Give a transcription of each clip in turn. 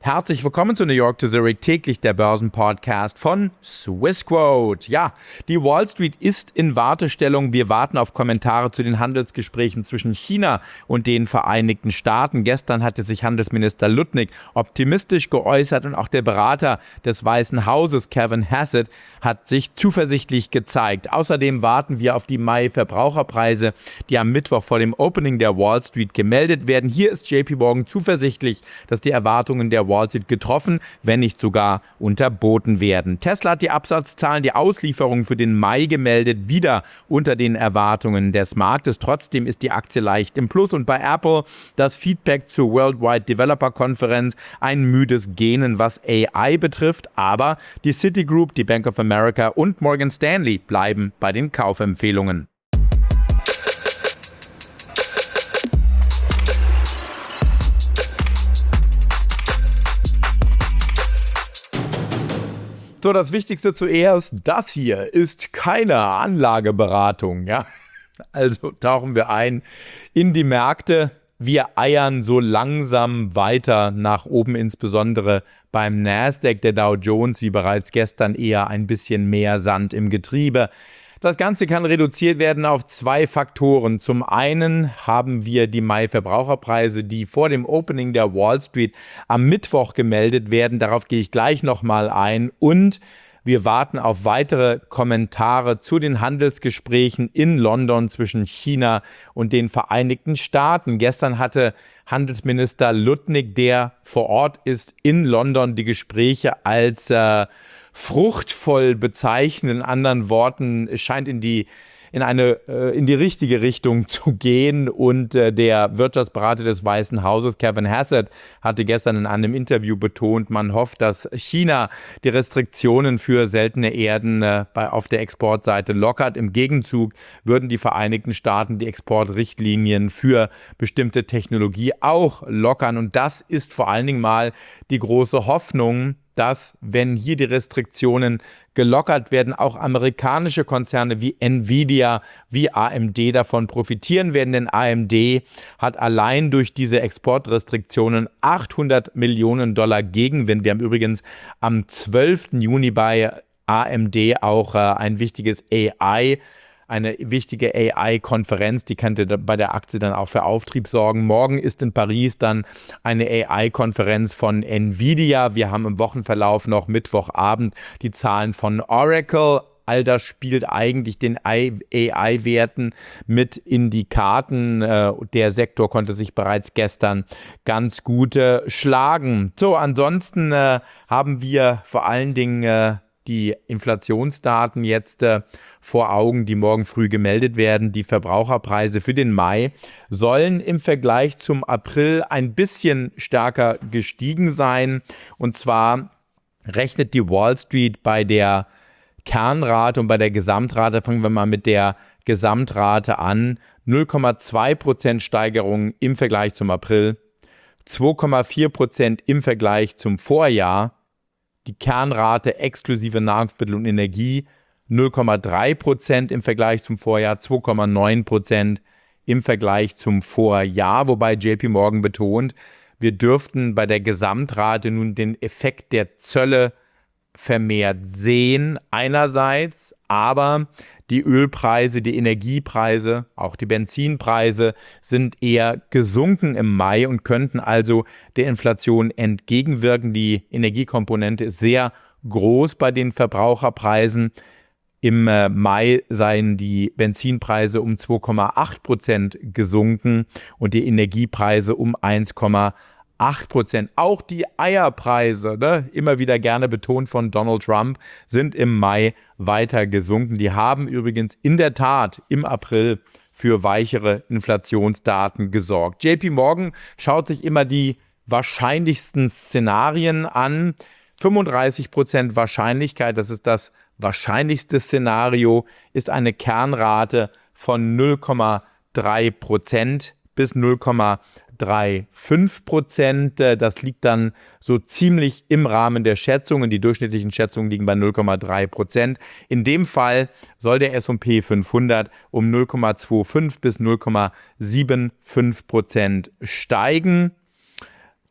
Herzlich willkommen zu New York to Zurich, täglich der Börsenpodcast von Swissquote. Ja, die Wall Street ist in Wartestellung. Wir warten auf Kommentare zu den Handelsgesprächen zwischen China und den Vereinigten Staaten. Gestern hatte sich Handelsminister Lutnick optimistisch geäußert und auch der Berater des Weißen Hauses, Kevin Hassett, hat sich zuversichtlich gezeigt. Außerdem warten wir auf die Mai-Verbraucherpreise, die am Mittwoch vor dem Opening der Wall Street gemeldet werden. Hier ist JP Morgan zuversichtlich, dass die Erwartungen der Wall Street getroffen, wenn nicht sogar unterboten werden. Tesla hat die Absatzzahlen, die Auslieferungen für den Mai gemeldet, wieder unter den Erwartungen des Marktes. Trotzdem ist die Aktie leicht im Plus und bei Apple das Feedback zur Worldwide Developer Conference ein müdes Gähnen, was AI betrifft. Aber die Citigroup, die Bank of America und Morgan Stanley bleiben bei den Kaufempfehlungen. So, das Wichtigste zuerst, das hier ist keine Anlageberatung, ja. Also tauchen wir ein in die Märkte. Wir eiern so langsam weiter nach oben, insbesondere beim Nasdaq, der Dow Jones, wie bereits gestern, eher ein bisschen mehr Sand im Getriebe. Das Ganze kann reduziert werden auf zwei Faktoren. Zum einen haben wir die Mai-Verbraucherpreise, die vor dem Opening der Wall Street am Mittwoch gemeldet werden. Darauf gehe ich gleich nochmal ein. Und wir warten auf weitere Kommentare zu den Handelsgesprächen in London zwischen China und den Vereinigten Staaten. Gestern hatte Handelsminister Lutnick, der vor Ort ist in London, die Gespräche als fruchtvoll bezeichnen. In anderen Worten, es scheint in die richtige Richtung zu gehen. Und der Wirtschaftsberater des Weißen Hauses, Kevin Hassett, hatte gestern in einem Interview betont, man hofft, dass China die Restriktionen für seltene Erden auf der Exportseite lockert. Im Gegenzug würden die Vereinigten Staaten die Exportrichtlinien für bestimmte Technologie auch lockern. Und das ist vor allen Dingen mal die große Hoffnung, dass, wenn hier die Restriktionen gelockert werden, auch amerikanische Konzerne wie Nvidia, wie AMD davon profitieren werden. Denn AMD hat allein durch diese Exportrestriktionen $800 Millionen Gegenwind. Wir haben übrigens am 12. Juni bei AMD auch eine wichtige AI-Konferenz, die könnte bei der Aktie dann auch für Auftrieb sorgen. Morgen ist in Paris dann eine AI-Konferenz von Nvidia. Wir haben im Wochenverlauf noch Mittwochabend die Zahlen von Oracle. All das spielt eigentlich den AI-Werten mit in die Karten. Der Sektor konnte sich bereits gestern ganz gut schlagen. So, ansonsten haben wir vor allen Dingen die Inflationsdaten jetzt vor Augen, die morgen früh gemeldet werden. Die Verbraucherpreise für den Mai sollen im Vergleich zum April ein bisschen stärker gestiegen sein. Und zwar rechnet die Wall Street bei der Kernrate und bei der Gesamtrate, fangen wir mal mit der Gesamtrate an, 0,2% Steigerung im Vergleich zum April, 2,4% im Vergleich zum Vorjahr. Die Kernrate exklusive Nahrungsmittel und Energie 0,3% im Vergleich zum Vorjahr, 2,9% im Vergleich zum Vorjahr, wobei JP Morgan betont, wir dürften bei der Gesamtrate nun den Effekt der Zölle vermehrt sehen einerseits, aber die Ölpreise, die Energiepreise, auch die Benzinpreise sind eher gesunken im Mai und könnten also der Inflation entgegenwirken. Die Energiekomponente ist sehr groß bei den Verbraucherpreisen. Im Mai seien die Benzinpreise um 2,8% gesunken und die Energiepreise um 1,8%. Auch die Eierpreise, immer wieder gerne betont von Donald Trump, sind im Mai weiter gesunken. Die haben übrigens in der Tat im April für weichere Inflationsdaten gesorgt. JP Morgan schaut sich immer die wahrscheinlichsten Szenarien an. 35% Wahrscheinlichkeit, das ist das wahrscheinlichste Szenario, ist eine Kernrate von 0,3% bis 0,35%. Das liegt dann so ziemlich im Rahmen der Schätzungen. Die durchschnittlichen Schätzungen liegen bei 0,3%. In dem Fall soll der S&P 500 um 0,25 bis 0,75% steigen.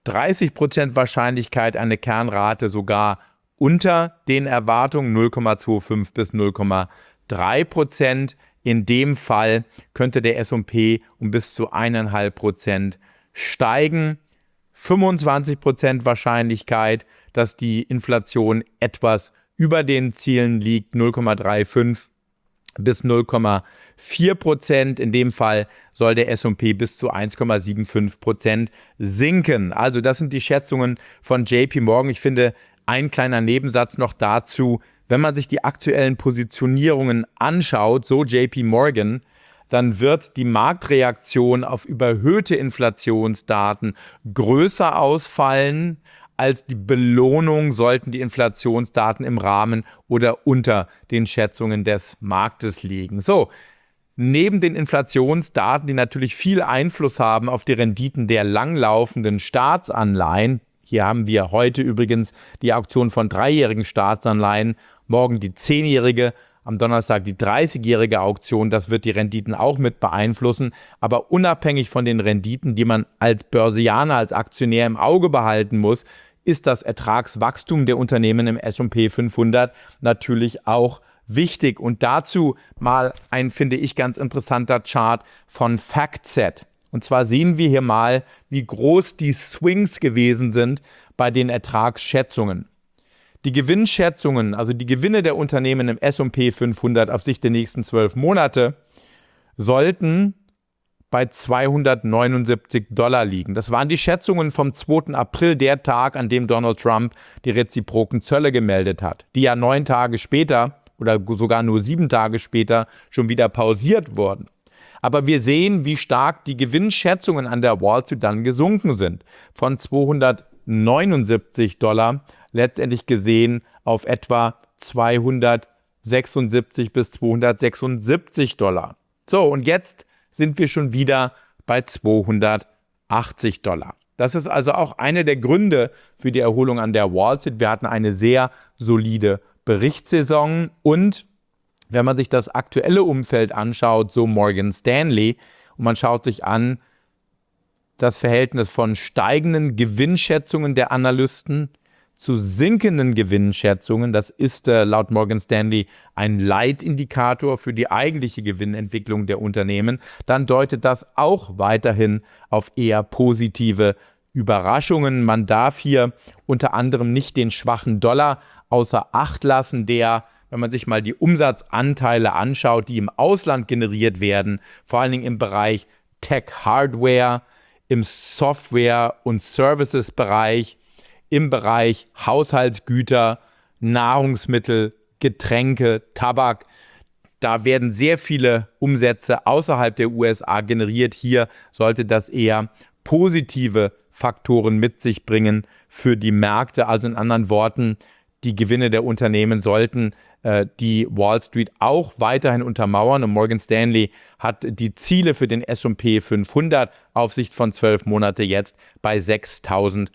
30% Wahrscheinlichkeit eine Kernrate sogar unter den Erwartungen, 0,25 bis 0,3%. In dem Fall könnte der S&P um bis zu 1,5% steigen. 25% Wahrscheinlichkeit, dass die Inflation etwas über den Zielen liegt, 0,35 bis 0,4%. In dem Fall soll der S&P bis zu 1,75% sinken. Also das sind die Schätzungen von JP Morgan. Ich finde, ein kleiner Nebensatz noch dazu, wenn man sich die aktuellen Positionierungen anschaut, so JP Morgan, dann wird die Marktreaktion auf überhöhte Inflationsdaten größer ausfallen als die Belohnung, sollten die Inflationsdaten im Rahmen oder unter den Schätzungen des Marktes liegen. So, neben den Inflationsdaten, die natürlich viel Einfluss haben auf die Renditen der langlaufenden Staatsanleihen, hier haben wir heute übrigens die Auktion von 3-jährigen Staatsanleihen, morgen die 10-jährige, am Donnerstag die 30-jährige Auktion, das wird die Renditen auch mit beeinflussen. Aber unabhängig von den Renditen, die man als Börsianer, als Aktionär im Auge behalten muss, ist das Ertragswachstum der Unternehmen im S&P 500 natürlich auch wichtig. Und dazu mal ein, finde ich, ganz interessanter Chart von FactSet. Und zwar sehen wir hier mal, wie groß die Swings gewesen sind bei den Ertragsschätzungen. Die Gewinnschätzungen, also die Gewinne der Unternehmen im S&P 500 auf Sicht der nächsten 12 Monate, sollten bei $279 liegen. Das waren die Schätzungen vom 2. April, der Tag, an dem Donald Trump die reziproken Zölle gemeldet hat, die ja 9 Tage später oder sogar nur 7 Tage später schon wieder pausiert wurden. Aber wir sehen, wie stark die Gewinnschätzungen an der Wall Street dann gesunken sind. Von $279 letztendlich gesehen auf etwa $276 bis $276. So, und jetzt sind wir schon wieder bei $280. Das ist also auch einer der Gründe für die Erholung an der Wall Street. Wir hatten eine sehr solide Berichtssaison und wenn man sich das aktuelle Umfeld anschaut, so Morgan Stanley, und man schaut sich an das Verhältnis von steigenden Gewinnschätzungen der Analysten zu sinkenden Gewinnschätzungen, das ist laut Morgan Stanley ein Leitindikator für die eigentliche Gewinnentwicklung der Unternehmen, dann deutet das auch weiterhin auf eher positive Überraschungen. Man darf hier unter anderem nicht den schwachen Dollar außer Acht lassen, der, wenn man sich mal die Umsatzanteile anschaut, die im Ausland generiert werden, vor allen Dingen im Bereich Tech-Hardware, im Software- und Services-Bereich, im Bereich Haushaltsgüter, Nahrungsmittel, Getränke, Tabak. Da werden sehr viele Umsätze außerhalb der USA generiert. Hier sollte das eher positive Faktoren mit sich bringen für die Märkte. Also in anderen Worten, die Gewinne der Unternehmen sollten die Wall Street auch weiterhin untermauern. Und Morgan Stanley hat die Ziele für den S&P 500 auf Sicht von 12 Monate jetzt bei $6.500.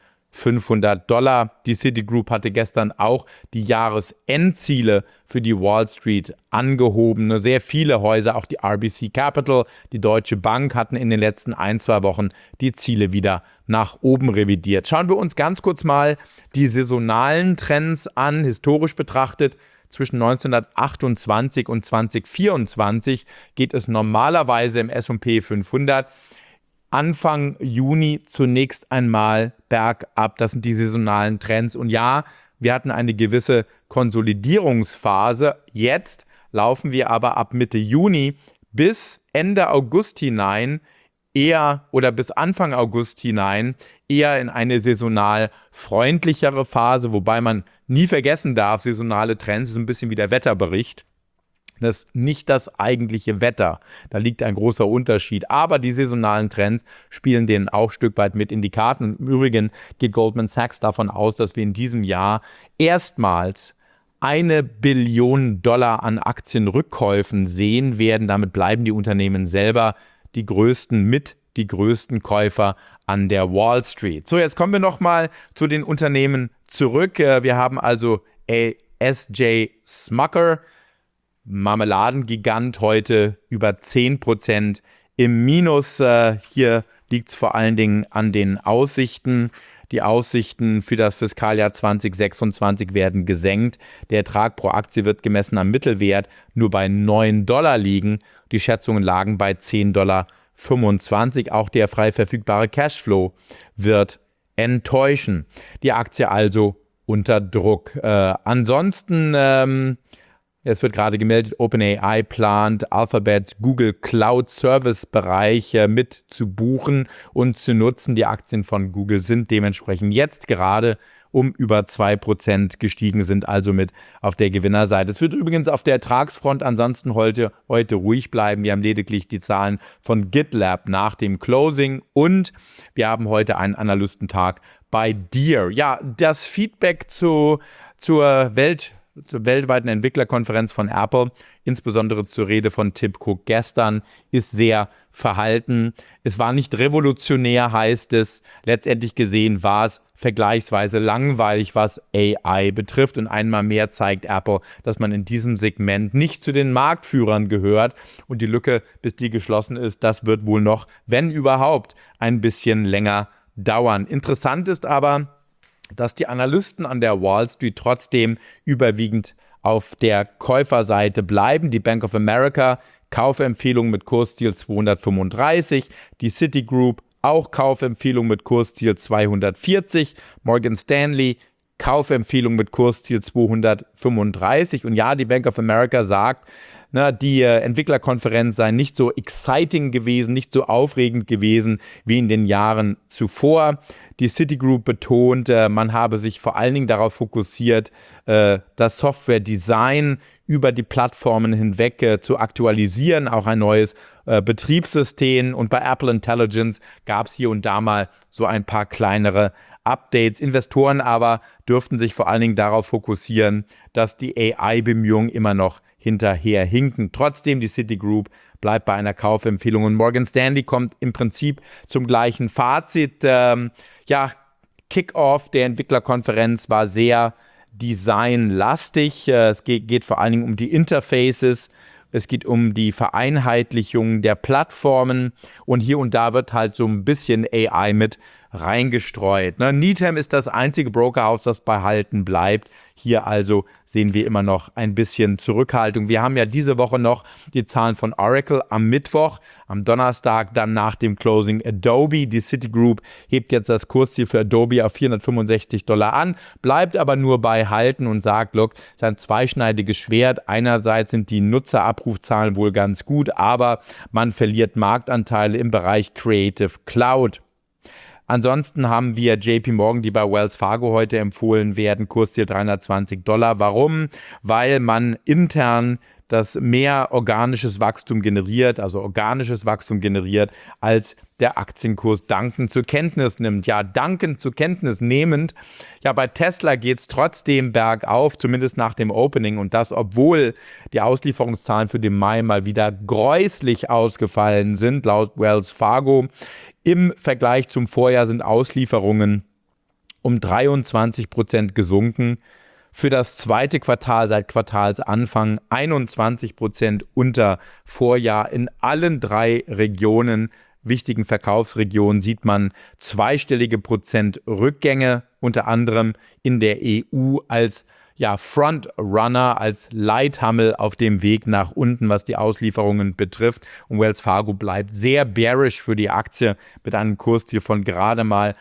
Die Citigroup hatte gestern auch die Jahresendziele für die Wall Street angehoben. Sehr viele Häuser, auch die RBC Capital, die Deutsche Bank, hatten in den letzten 1-2 Wochen die Ziele wieder nach oben revidiert. Schauen wir uns ganz kurz mal die saisonalen Trends an, historisch betrachtet. Zwischen 1928 und 2024 geht es normalerweise im S&P 500 Anfang Juni zunächst einmal bergab. Das sind die saisonalen Trends. Und ja, wir hatten eine gewisse Konsolidierungsphase. Jetzt laufen wir aber ab Mitte Juni bis Ende August hinein eher oder bis Anfang August hinein eher in eine saisonal freundlichere Phase, wobei man nie vergessen darf, saisonale Trends ist ein bisschen wie der Wetterbericht. Das ist nicht das eigentliche Wetter. Da liegt ein großer Unterschied. Aber die saisonalen Trends spielen denen auch ein Stück weit mit in die Karten. Und im Übrigen geht Goldman Sachs davon aus, dass wir in diesem Jahr erstmals $1 Billion an Aktienrückkäufen sehen werden. Damit bleiben die Unternehmen selber die größten Käufer an der Wall Street. So, jetzt kommen wir nochmal zu den Unternehmen zurück. Wir haben also S.J. Smucker, Marmeladengigant, heute über 10% im Minus. Hier liegt es vor allen Dingen an den Aussichten. Die Aussichten für das Fiskaljahr 2026 werden gesenkt. Der Ertrag pro Aktie wird gemessen am Mittelwert nur bei $9 liegen. Die Schätzungen lagen bei $10,25. Auch der frei verfügbare Cashflow wird enttäuschen. Die Aktie also unter Druck. Ansonsten, es wird gerade gemeldet, OpenAI plant, Alphabet Google Cloud Service Bereich mit zu buchen und zu nutzen. Die Aktien von Google sind dementsprechend jetzt gerade um über 2% gestiegen, sind also mit auf der Gewinnerseite. Es wird übrigens auf der Ertragsfront ansonsten heute ruhig bleiben. Wir haben lediglich die Zahlen von GitLab nach dem Closing und wir haben heute einen Analystentag bei Deere. Ja, das Feedback zur weltweiten Entwicklerkonferenz von Apple, insbesondere zur Rede von Tim Cook gestern, ist sehr verhalten. Es war nicht revolutionär, heißt es. Letztendlich gesehen war es vergleichsweise langweilig, was AI betrifft. Und einmal mehr zeigt Apple, dass man in diesem Segment nicht zu den Marktführern gehört. Und die Lücke, bis die geschlossen ist, das wird wohl noch, wenn überhaupt, ein bisschen länger dauern. Interessant ist aber, dass die Analysten an der Wall Street trotzdem überwiegend auf der Käuferseite bleiben. Die Bank of America, Kaufempfehlung mit Kursziel 235, die Citigroup, auch Kaufempfehlung mit Kursziel 240, Morgan Stanley, Kaufempfehlung mit Kursziel 235. Und ja, die Bank of America sagt, die Entwicklerkonferenz sei nicht so exciting gewesen, nicht so aufregend gewesen wie in den Jahren zuvor. Die Citigroup betont, man habe sich vor allen Dingen darauf fokussiert, das Software-Design über die Plattformen hinweg zu aktualisieren, auch ein neues Betriebssystem. Und bei Apple Intelligence gab es hier und da mal so ein paar kleinere Updates. Investoren aber dürften sich vor allen Dingen darauf fokussieren, dass die AI-Bemühungen immer noch hinterher hinken. Trotzdem, die Citigroup bleibt bei einer Kaufempfehlung und Morgan Stanley kommt im Prinzip zum gleichen Fazit. Kick-Off der Entwicklerkonferenz war sehr designlastig. Es geht vor allen Dingen um die Interfaces. Es geht um die Vereinheitlichung der Plattformen und hier und da wird halt so ein bisschen AI mit reingestreut. Needham ist das einzige Brokerhaus, das behalten bleibt. Hier also sehen wir immer noch ein bisschen Zurückhaltung. Wir haben ja diese Woche noch die Zahlen von Oracle am Mittwoch, am Donnerstag dann nach dem Closing Adobe. Die Citigroup hebt jetzt das Kursziel für Adobe auf $465 an, bleibt aber nur bei Halten und sagt, look, es ist ein zweischneidiges Schwert. Einerseits sind die Nutzerabrufzahlen wohl ganz gut, aber man verliert Marktanteile im Bereich Creative Cloud. Ansonsten haben wir JP Morgan, die bei Wells Fargo heute empfohlen werden, Kursziel $320. Warum? Weil man intern das mehr organisches Wachstum generiert, als der Aktienkurs dankend zur Kenntnis nimmt. Ja, dankend zur Kenntnis nehmend. Ja, bei Tesla geht es trotzdem bergauf, zumindest nach dem Opening. Und das, obwohl die Auslieferungszahlen für den Mai mal wieder gräuslich ausgefallen sind, laut Wells Fargo. Im Vergleich zum Vorjahr sind Auslieferungen um 23% gesunken. Für das zweite Quartal seit Quartalsanfang 21% unter Vorjahr. In allen 3 Regionen, wichtigen Verkaufsregionen, sieht man zweistellige Prozentrückgänge, unter anderem in der EU als Frontrunner, als Leithammel auf dem Weg nach unten, was die Auslieferungen betrifft. Und Wells Fargo bleibt sehr bearish für die Aktie mit einem Kursziel von gerade mal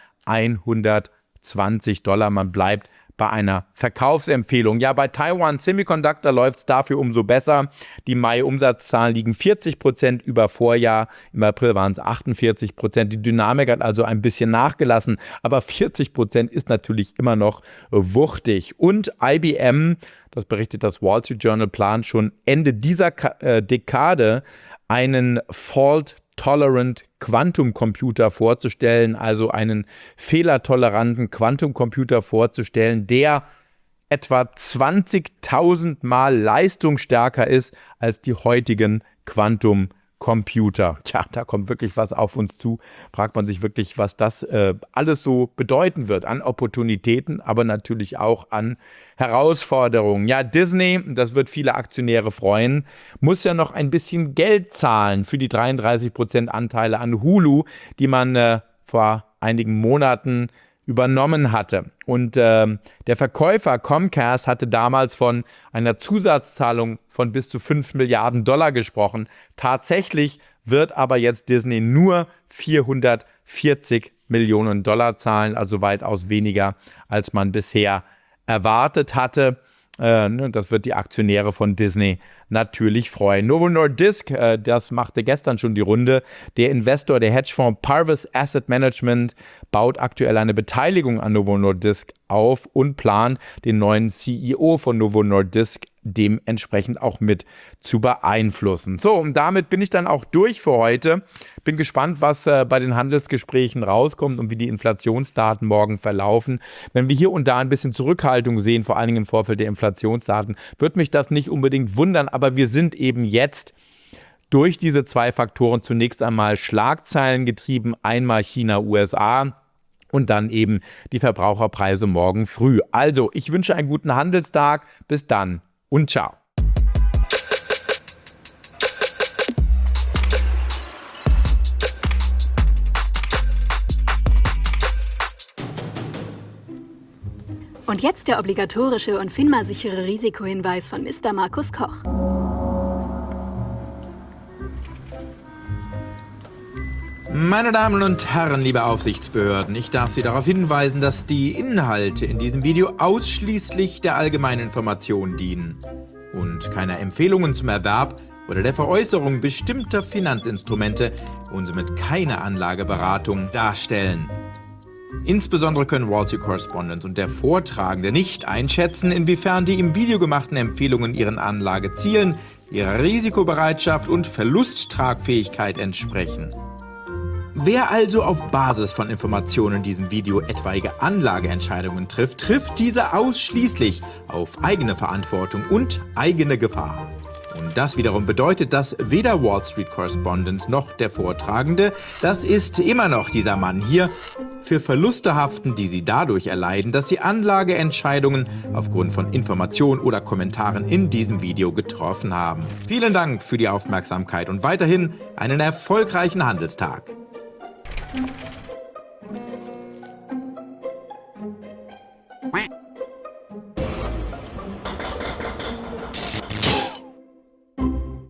$120. Man bleibt bei einer Verkaufsempfehlung. Ja, bei Taiwan Semiconductor läuft es dafür umso besser. Die Mai-Umsatzzahlen liegen 40% über Vorjahr. Im April waren es 48%. Die Dynamik hat also ein bisschen nachgelassen, aber 40% ist natürlich immer noch wuchtig. Und IBM, das berichtet das Wall Street Journal, plant schon Ende dieser Dekade einen Fault-Tolerant Quantumcomputer vorzustellen, also einen fehlertoleranten Quantumcomputer vorzustellen, der etwa 20.000 Mal leistungsstärker ist als die heutigen Quantumcomputer. Tja, da kommt wirklich was auf uns zu. Fragt man sich wirklich, was das alles so bedeuten wird an Opportunitäten, aber natürlich auch an Herausforderungen. Ja, Disney, das wird viele Aktionäre freuen, muss ja noch ein bisschen Geld zahlen für die 33% Anteile an Hulu, die man vor einigen Monaten übernommen hatte. Und der Verkäufer Comcast hatte damals von einer Zusatzzahlung von bis zu $5 Milliarden gesprochen. Tatsächlich wird aber jetzt Disney nur 440 Millionen Dollar zahlen, also weitaus weniger, als man bisher erwartet hatte. Das wird die Aktionäre von Disney natürlich freuen. Novo Nordisk, das machte gestern schon die Runde. Der Investor, der Hedgefonds Parvis Asset Management, baut aktuell eine Beteiligung an Novo Nordisk auf und plant, den neuen CEO von Novo Nordisk dementsprechend auch mit zu beeinflussen. So, und damit bin ich dann auch durch für heute. Bin gespannt, was bei den Handelsgesprächen rauskommt und wie die Inflationsdaten morgen verlaufen. Wenn wir hier und da ein bisschen Zurückhaltung sehen, vor allen Dingen im Vorfeld der Inflationsdaten, wird mich das nicht unbedingt wundern, aber wir sind eben jetzt durch diese zwei Faktoren zunächst einmal Schlagzeilen getrieben, einmal China, USA, und dann eben die Verbraucherpreise morgen früh. Also, ich wünsche einen guten Handelstag. Bis dann und ciao. Und jetzt der obligatorische und FINMA-sichere Risikohinweis von Mr. Markus Koch. Meine Damen und Herren, liebe Aufsichtsbehörden, ich darf Sie darauf hinweisen, dass die Inhalte in diesem Video ausschließlich der allgemeinen Information dienen und keiner Empfehlungen zum Erwerb oder der Veräußerung bestimmter Finanzinstrumente und somit keine Anlageberatung darstellen. Insbesondere können Wall Street Correspondent und der Vortragende nicht einschätzen, inwiefern die im Video gemachten Empfehlungen ihren Anlagezielen, ihrer Risikobereitschaft und Verlusttragfähigkeit entsprechen. Wer also auf Basis von Informationen in diesem Video etwaige Anlageentscheidungen trifft, trifft diese ausschließlich auf eigene Verantwortung und eigene Gefahr. Und das wiederum bedeutet, dass weder Wall Street Correspondent noch der Vortragende, das ist immer noch dieser Mann hier, für Verluste haften, die sie dadurch erleiden, dass sie Anlageentscheidungen aufgrund von Informationen oder Kommentaren in diesem Video getroffen haben. Vielen Dank für die Aufmerksamkeit und weiterhin einen erfolgreichen Handelstag.